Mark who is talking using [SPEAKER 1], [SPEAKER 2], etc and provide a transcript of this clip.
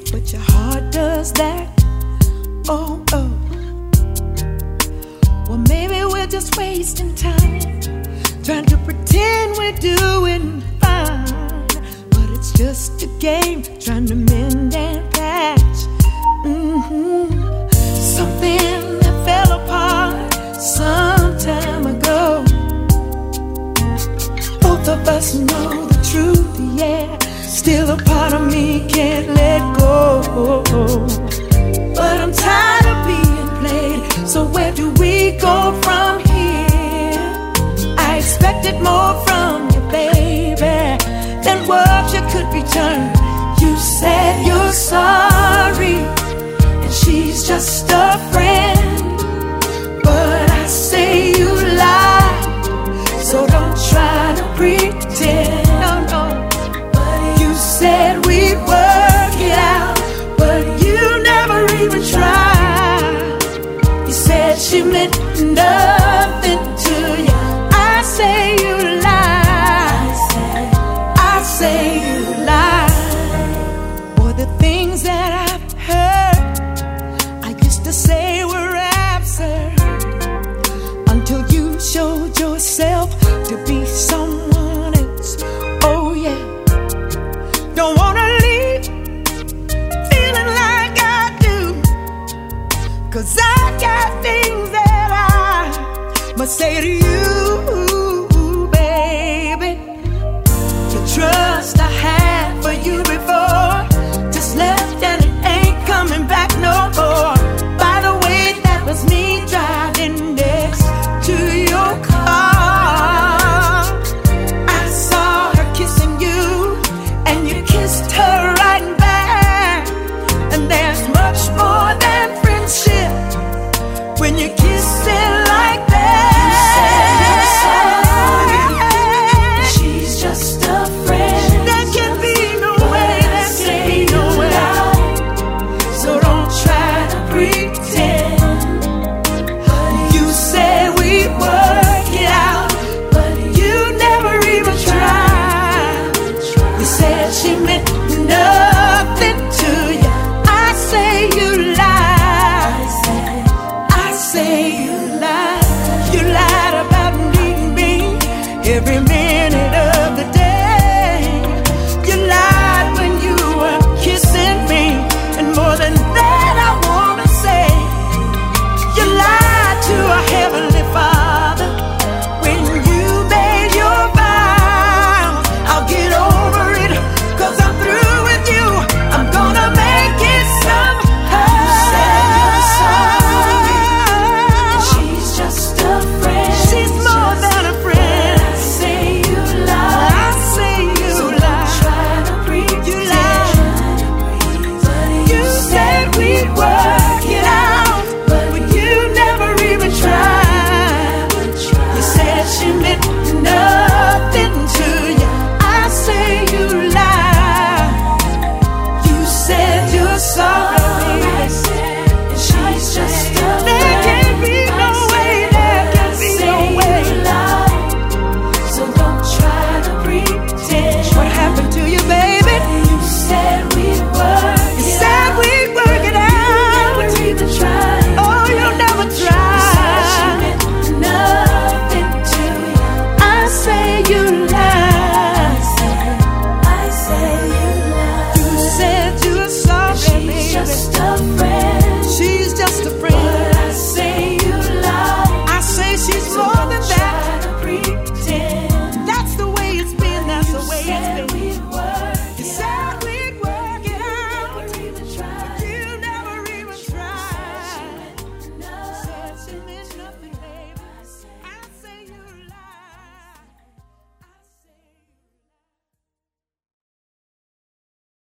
[SPEAKER 1] but your heart does that. Oh, oh. Well, maybe we're just wasting time, trying to pretend we're doing fine, but it's just a game, trying to mend and patch. Something that fell apart some time ago. Both of us know the truth, yeah. Still a part of me can't let go. But I'm tired of being played, so where do we go from here? I expected more from you, baby, than what you could return. You said you're sorry, and she's just a friend, but I say you lie, so don't try to pretend. No, no. But you said we'd work it out, but you never even tried. You said she meant nothing to you. I say you lie. I say you lie. For the things that I've heard, I used to say were absurd, until you showed yourself to be someone else. Oh yeah. Don't wanna leave feeling like I do, 'cause I got things that I must say to you, baby. The trust I had for you before just left, and it ain't coming back no more. By the way, that was me driving next to your car. I saw her kissing you, and you kissed her right back. And there's much more than friendship when you kiss it like that. She's just a friend. There can be no way, there can be no way. So don't try to pretend. You said we'd work it out, but you never even tried. You said she meant nothing to you. I say you lie. I say you lie. You lied about needing me every minute of the day. You lied when you were kissing me, and more than that I wanna say, you lied to our Heavenly Father when you made your vow. I'll get over it, 'cause I'm through with you. I'm gonna make it somehow. You said you're sorry, and she's just a friend. She's more than a friend. I say you lie. I say you lie. Don't try to pretend. You lied. You said we'd work it out, but you never even tried. You said she meant